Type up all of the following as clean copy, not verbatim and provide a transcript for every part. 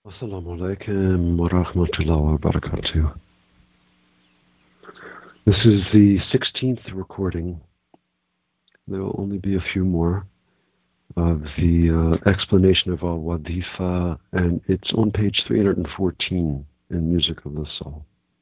Assalamu alaikum wa rahmatullahi wa barakatuh. This is the 16th recording. There will only be a few more of the explanation of Al-Wadhifa, and it's on page 314 in Music of the Soul.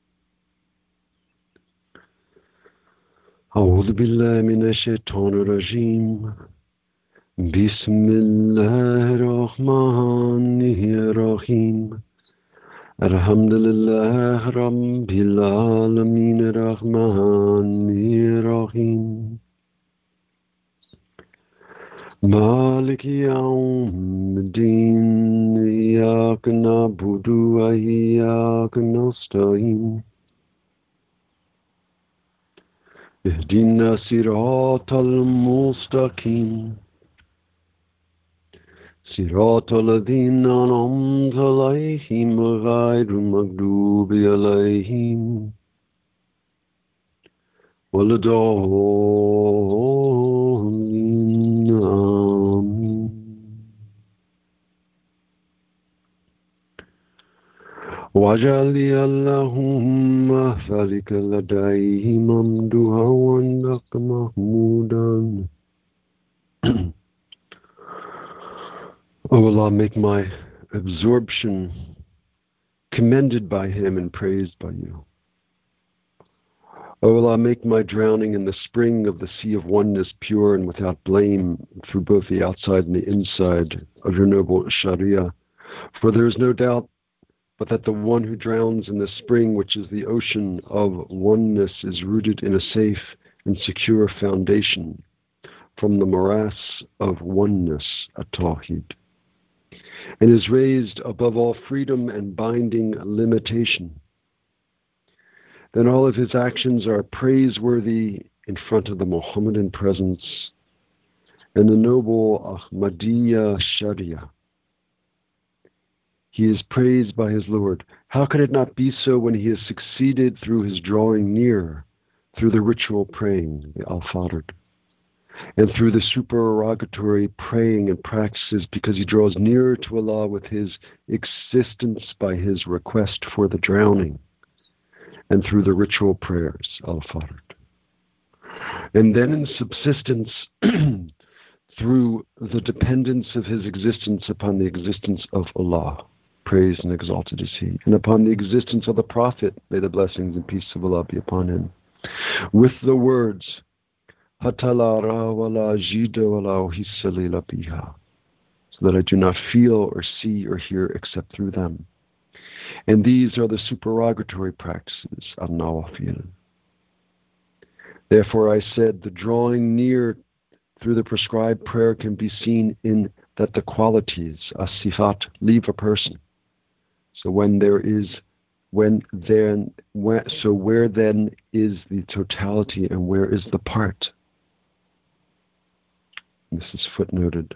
أعوذ بالله من الشيطان الرجيم بسم الله الرحمن الرحيم الحمد لله رب العالمين الرحمن الرحيم مالك يوم الدين إياك نعبد وإياك نستعين اهدنا الصراط المستقيم صراط الذين أنعمت عليهم غير المغضوب عليهم ولا الضالين آمين واجعل اللهم فلك لديه ممدوحا وعندك محمودا. O Allah, make my absorption commended by Him and praised by you. O Allah, make my drowning in the spring of the sea of oneness pure and without blame through both the outside and the inside of your noble Sharia. For there is no doubt but that the one who drowns in the spring, which is the ocean of oneness, is rooted in a safe and secure foundation from the morass of oneness, at-Tawheed, and is raised above all freedom and binding limitation. Then all of his actions are praiseworthy in front of the Muhammadan presence and the noble Ahmadiyya Sharia. He is praised by his Lord. How could it not be so when he has succeeded through his drawing near, through the ritual praying, the Al-Fadr, and through the supererogatory praying and practices, because he draws nearer to Allah with his existence by his request for the drowning, and through the ritual prayers, Al-Fadr. And then in subsistence, through the dependence of his existence upon the existence of Allah, praised and exalted is He, and upon the existence of the Prophet, may the blessings and peace of Allah be upon him, with the words, so that I do not feel or see or hear except through them. And these are the supererogatory practices of Nawafil. Therefore I said, the drawing near through the prescribed prayer can be seen in that the qualities, as-sifat, leave a person. So where then is the totality and where is the part? This is footnoted.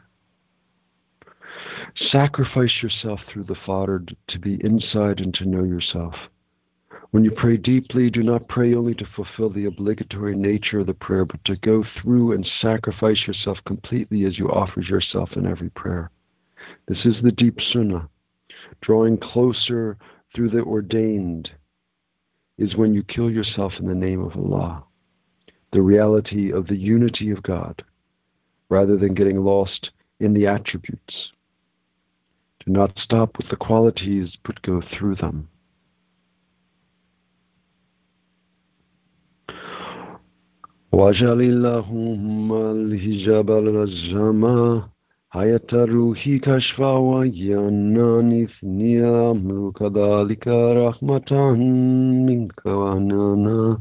Sacrifice yourself through the Fadr to be inside and to know yourself. When you pray deeply, do not pray only to fulfill the obligatory nature of the prayer, but to go through and sacrifice yourself completely as you offer yourself in every prayer. This is the deep sunnah. Drawing closer through the ordained is when you kill yourself in the name of Allah, the reality of the unity of God, rather than getting lost in the attributes. Do not stop with the qualities, but go through them. وَجَعَلِ اللَّهُمَّ الْحِجَابَ الرَّجَّمَ حَيَاةَ الرُّوحِ كَشْفًا وَيَنَّانِ ثْنِيَ أَمْرُ كَذَلِكَ رَحْمَةً مِنْكَ وَحَنَانًا.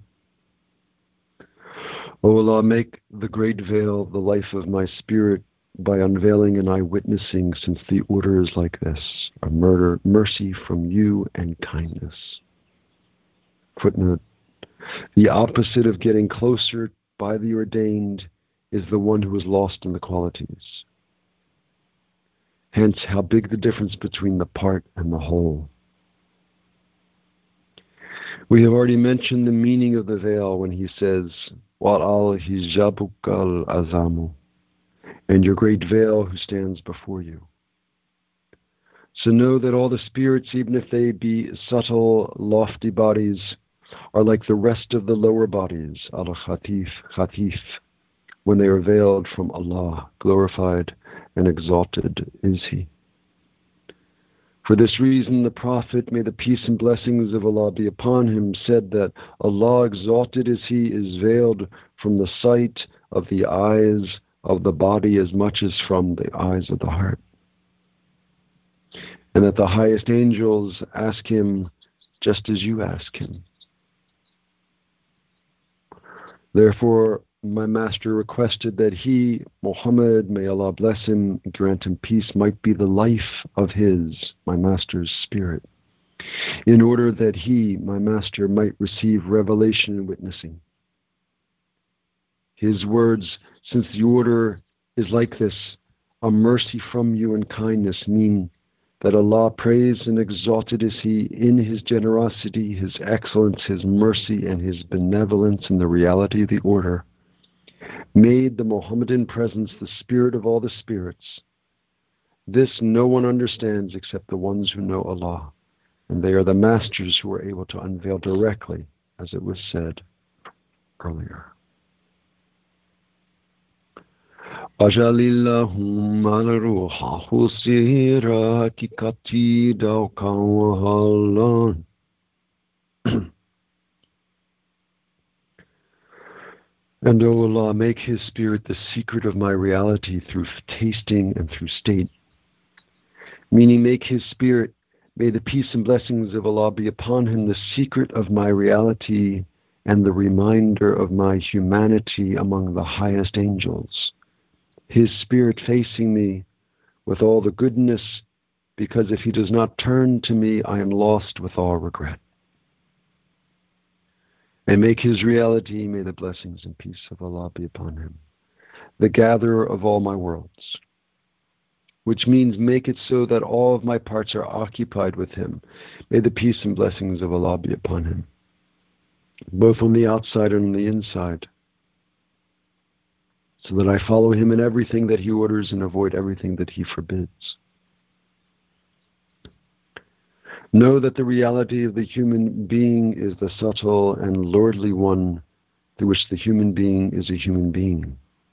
O Allah, make the great veil the life of my spirit by unveiling and eye-witnessing, since the order is like this, a mercy from you and kindness. Footnote. The opposite of getting closer by the ordained is the one who is lost in the qualities. Hence, how big the difference between the part and the whole. We have already mentioned the meaning of the veil when he says, وَالْعَلْ هِجَابُكَ الْأَزَامُ, and your great veil who stands before you. So know that all the spirits, even if they be subtle, lofty bodies, are like the rest of the lower bodies, al-Khatif, Khatif, when they are veiled from Allah, glorified and exalted is He. For this reason, the Prophet, may the peace and blessings of Allah be upon him, said that Allah, exalted as He, is veiled from the sight of the eyes of the body as much as from the eyes of the heart. And that the highest angels ask Him just as you ask Him. Therefore, my Master requested that he, Muhammad, may Allah bless him, grant him peace, might be the life of his, my Master's spirit, in order that he, my Master, might receive revelation and witnessing. His words, since the order is like this, a mercy from you and kindness, mean that Allah, praised and exalted is He, in His generosity, His excellence, His mercy, and His benevolence in the reality of the order, made the Muhammadan presence the spirit of all the spirits. This no one understands except the ones who know Allah, and they are the masters who are able to unveil directly, as it was said earlier. Ajalillahum al-ruha husira kikati daukan wahalan. And O Allah, make His spirit the secret of my reality through tasting and through state. Meaning, make His spirit, may the peace and blessings of Allah be upon him, the secret of my reality and the reminder of my humanity among the highest angels. His spirit facing me with all the goodness, because if He does not turn to me, I am lost with all regret. And make His reality, may the blessings and peace of Allah be upon him, the gatherer of all my worlds, which means make it so that all of my parts are occupied with Him. May the peace and blessings of Allah be upon him, both on the outside and on the inside, so that I follow Him in everything that He orders and avoid everything that He forbids. Know that the reality of the human being is the subtle and lordly one through which the human being is a human being.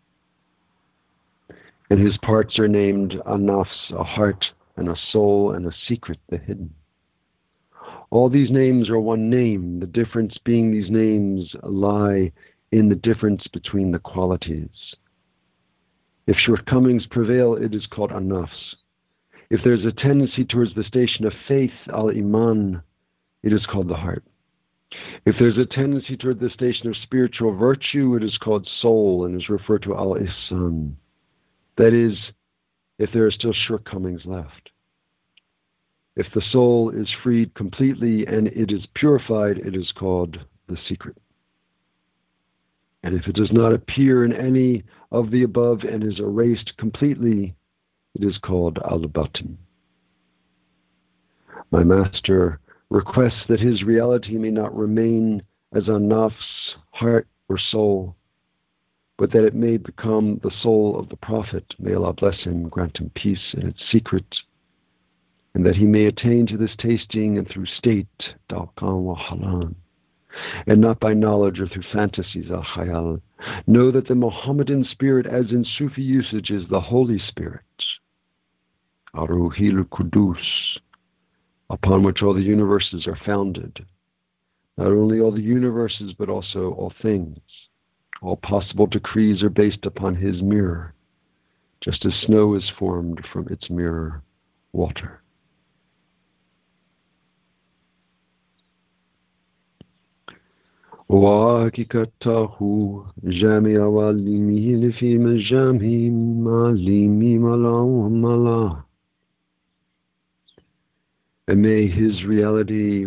And his parts are named a nafs, a heart, and a soul, and a secret, the hidden. All these names are one name, the difference being these names lie in the difference between the qualities. If shortcomings prevail, it is called an-nafs. If there's a tendency towards the station of faith, al-iman, it is called the heart. If there's a tendency toward the station of spiritual virtue, it is called soul and is referred to al-ihsan. That is, if there are still shortcomings left. If the soul is freed completely and it is purified, it is called the secret. And if it does not appear in any of the above and is erased completely, it is called al-batin. My Master requests that his reality may not remain as a nafs, heart or soul, but that it may become the soul of the Prophet. May Allah bless him, grant him peace in its secret, and that he may attain to this tasting and through state, dalkan wa halan, and not by knowledge or through fantasies, al-khayal. Know that the Muhammadan spirit, as in Sufi usage, is the Holy Spirit, Ar-Ruhil Qudus, upon which all the universes are founded. Not only all the universes, but also all things. All possible decrees are based upon his mirror, just as snow is formed from its mirror, water. وحقيقته جامع والمين في مجامع معلمي ملا. And may his reality,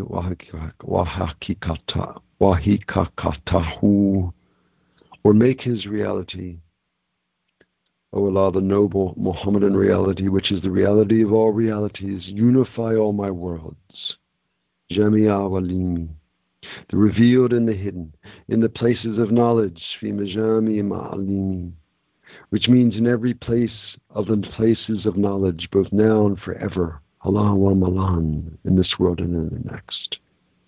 wahikakatahu, or make his reality, O Allah, the noble Muhammadan reality, which is the reality of all realities, unify all my worlds. Jamia walimi, the revealed and the hidden, in the places of knowledge, fi majami ma'alimi, which means in every place of the places of knowledge, both now and forever. Allah wa malan, in this world and in the next.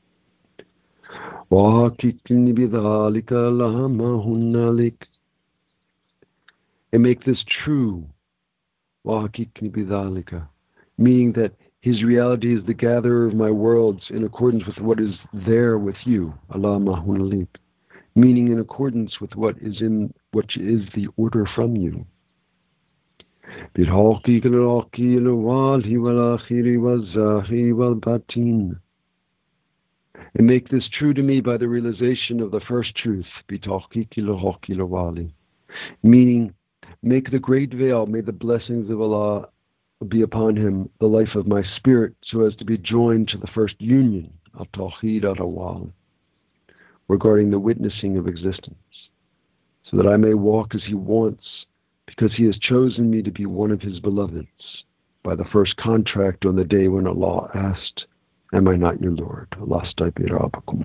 وَحَقِّقْنِي بِذَلِكَ اللَّهُمَّ هُنَّالِكَ. And make this true. وَحَقِّقْنِي بِذَلِكَ. Meaning that His reality is the gatherer of my worlds in accordance with what is there with you. Allahumma hunalik. Meaning in accordance with what is the order from you. بِالْحَقِّ الْحَقِّ الْوَالِي وَالْآخِرِ وَالظَّاهِرِ وَالْبَاطِنِ. And make this true to me by the realization of the first truth. بِالْحَقِّ الْحَقِّ الْوَالِي. Meaning, make the great veil, may the blessings of Allah be upon him, the life of my spirit, so as to be joined to the first union of Tawheed al-Awal, regarding the witnessing of existence, so that I may walk as He wants, because He has chosen me to be one of His beloveds, by the first contract on the day when Allah asked, "Am I not your Lord?" Lasta bi rabbakum.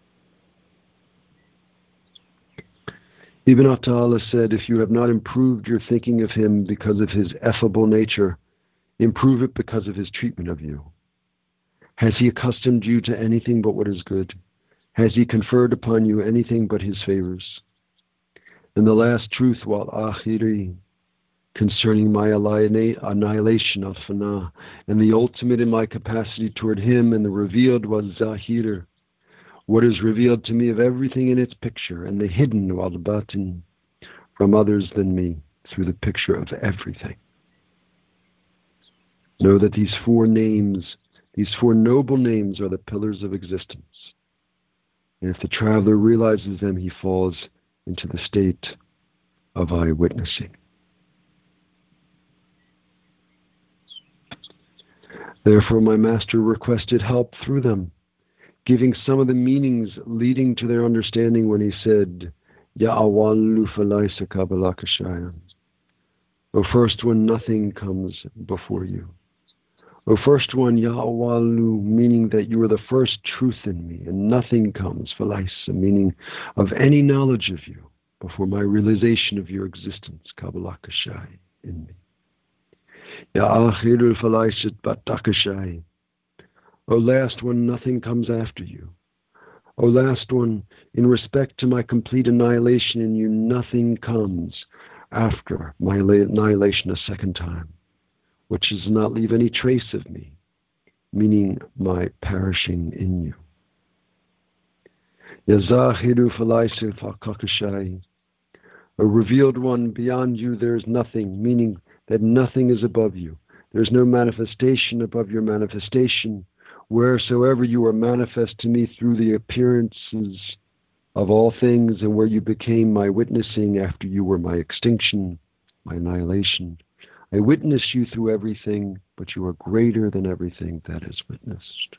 Ibn Ata'Allah said, if you have not improved your thinking of Him because of His effable nature, improve it because of His treatment of you. Has He accustomed you to anything but what is good? Has He conferred upon you anything but His favors? And the last truth, wal akhiri, concerning my annihilation of fana, and the ultimate in my capacity toward Him, and the revealed was zahir, what is revealed to me of everything in its picture, and the hidden wal batin, from others than me, through the picture of everything. Know that these four noble names are the pillars of existence. And if the traveler realizes them, he falls into the state of eyewitnessing. Therefore, my master requested help through them, giving some of the meanings leading to their understanding when he said, Ya awallu falaysa qablaka shay'un. O first one, nothing comes before you. O first one, Ya awalu, meaning that you are the first truth in me, and nothing comes, falaysa, meaning of any knowledge of you, before my realization of your existence, qablaka shay, in me. Ya akhirul falaysat bataka shay. O last one, nothing comes after you. O last one, in respect to my complete annihilation in you, nothing comes after my annihilation a second time, which does not leave any trace of me, meaning my perishing in you. Ya zahiru falaysa fakakashai. A revealed one, beyond you there is nothing, meaning that nothing is above you. There is no manifestation above your manifestation, wheresoever you are manifest to me through the appearances of all things, and where you became my witnessing after you were my extinction, my annihilation. I witness you through everything, but you are greater than everything that is witnessed.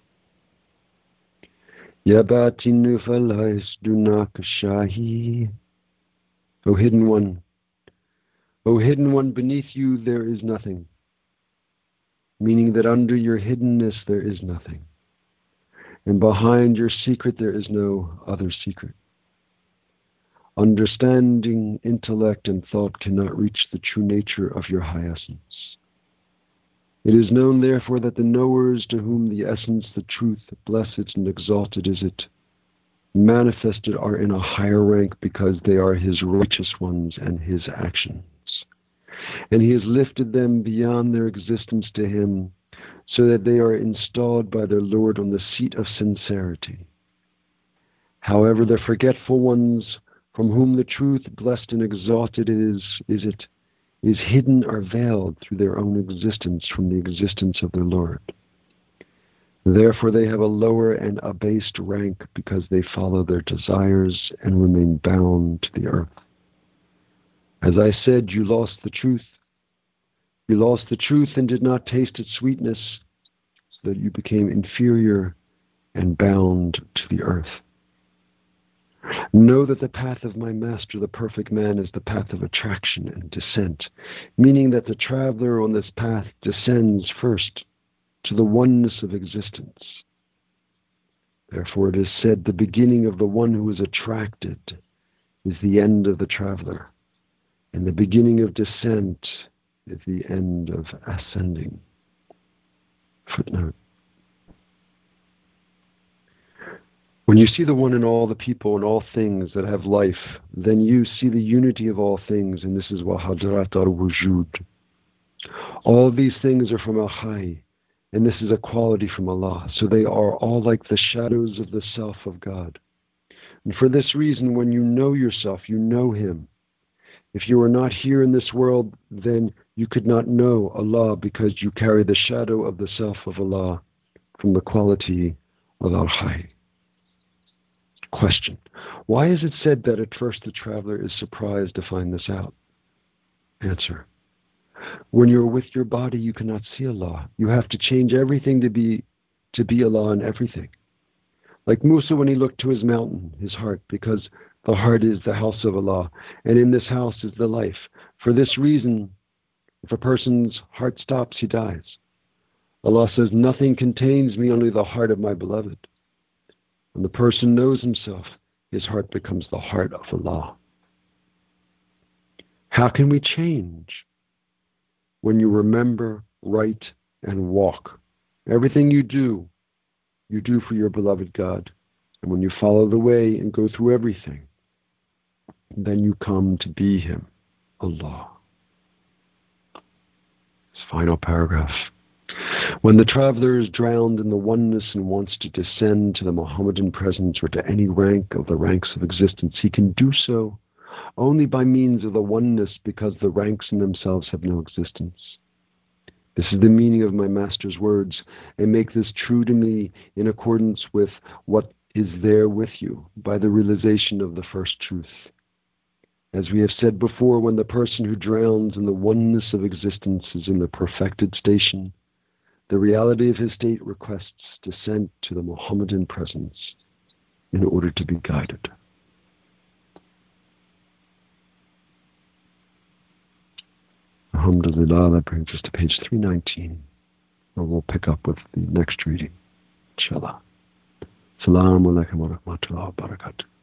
Ya batinu falais dunaka shahi. O hidden one, beneath you there is nothing, meaning that under your hiddenness there is nothing, and behind your secret there is no other secret. Understanding, intellect, and thought cannot reach the true nature of your high essence. It is known, therefore, that the knowers to whom the essence, the truth, blessed and exalted is it, manifested are in a higher rank because they are His righteous ones and His actions. And He has lifted them beyond their existence to Him, so that they are installed by their Lord on the seat of sincerity. However, the forgetful ones, from whom the truth, blessed and exalted is hidden or veiled through their own existence from the existence of their Lord. Therefore they have a lower and abased rank because they follow their desires and remain bound to the earth. As I said, you lost the truth. You lost the truth and did not taste its sweetness, so that you became inferior and bound to the earth. Know that the path of my master, the perfect man, is the path of attraction and descent, meaning that the traveler on this path descends first to the oneness of existence. Therefore it is said, the beginning of the one who is attracted is the end of the traveler, and the beginning of descent is the end of ascending. Footnote. When you see the one in all the people and all things that have life, then you see the unity of all things, and this is Wahadrat al-Wujud. All these things are from Al-Hay, and this is a quality from Allah, so they are all like the shadows of the self of God. And for this reason, when you know yourself, you know Him. If you are not here in this world, then you could not know Allah, because you carry the shadow of the self of Allah from the quality of Al-Hay. Question. Why is it said that at first the traveler is surprised to find this out? Answer. When you're with your body, you cannot see Allah. You have to change everything to be Allah in everything. Like Musa when he looked to his mountain, his heart, because the heart is the house of Allah, and in this house is the life. For this reason, if a person's heart stops, he dies. Allah says, nothing contains me, only the heart of my beloved. When the person knows himself, his heart becomes the heart of Allah. How can we change? When you remember, write, and walk. Everything you do for your beloved God. And when you follow the way and go through everything, then you come to be Him, Allah. This final paragraph. When the traveler is drowned in the oneness and wants to descend to the Mohammedan presence or to any rank of the ranks of existence, he can do so only by means of the oneness, because the ranks in themselves have no existence. This is the meaning of my Master's words, and make this true to me in accordance with what is there with you by the realization of the first truth. As we have said before, when the person who drowns in the oneness of existence is in the perfected station, the reality of his state requests descent to the Mohammedan presence in order to be guided. Alhamdulillah, that brings us to page 319, where we'll pick up with the next reading, inshallah. Assalamu alaikum wa rahmatullahi wa barakatuh.